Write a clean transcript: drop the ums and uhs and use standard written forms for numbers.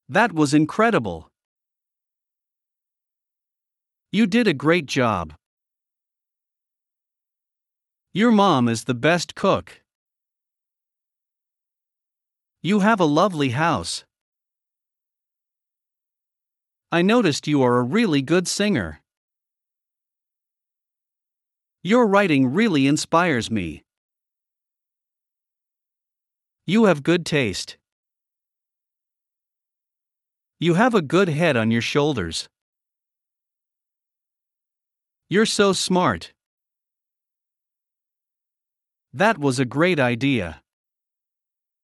That was incredible. You did a great job. Your mom is the best cook. You have a lovely house. I noticed you are a really good singer. Your writing really inspires me. You have good taste. You have a good head on your shoulders. You're so smart. That was a great idea.